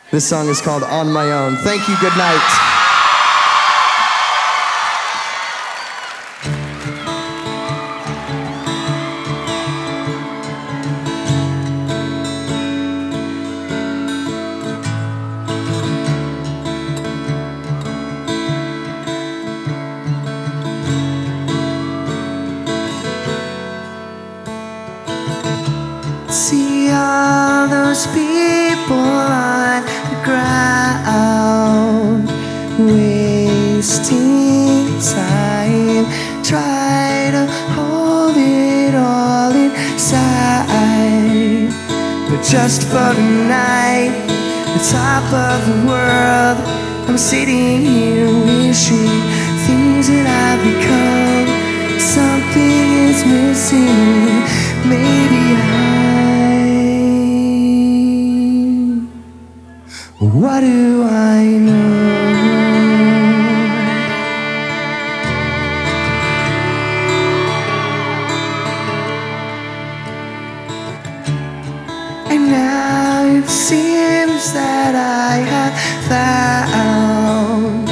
This song is called On My Own. Thank you, good night. See all those people on the ground wasting time. Try to hold it all inside, but just for the night, the top of the world, I'm sitting here wishing things that I've become. Something is missing. Maybe what do I know? And now it seems that I have found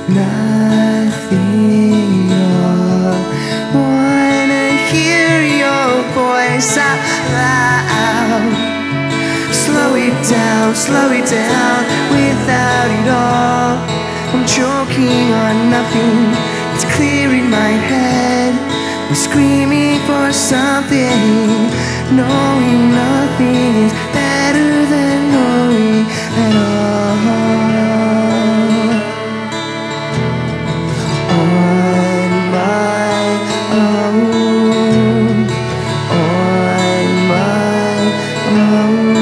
nothing more. Wanna hear your voice out loud. Slow it down without it all. I'm choking on nothing, it's clear in my head. I'm screaming for something, knowing nothing is better than knowing at all. On my own, on my own.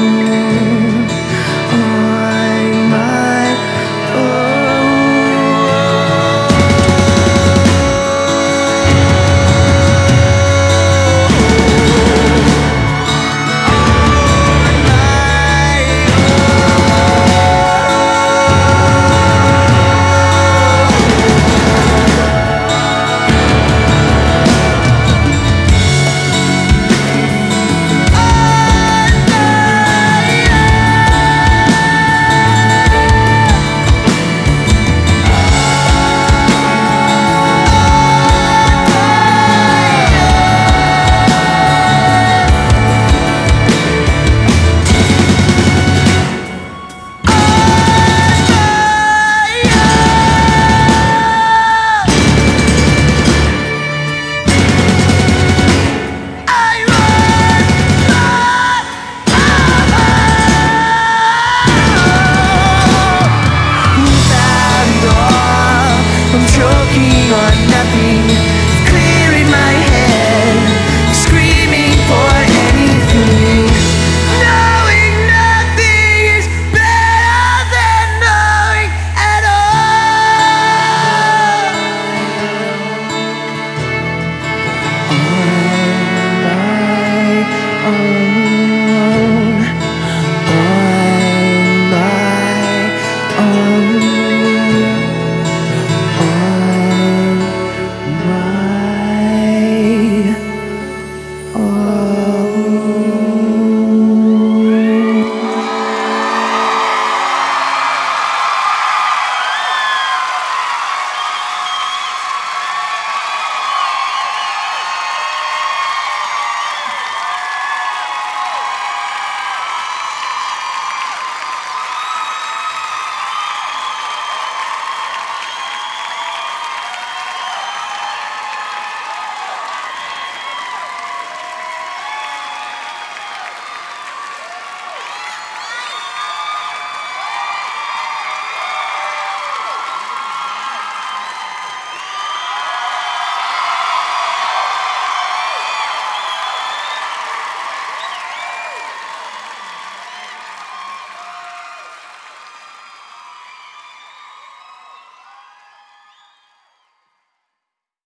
Choking on nothing.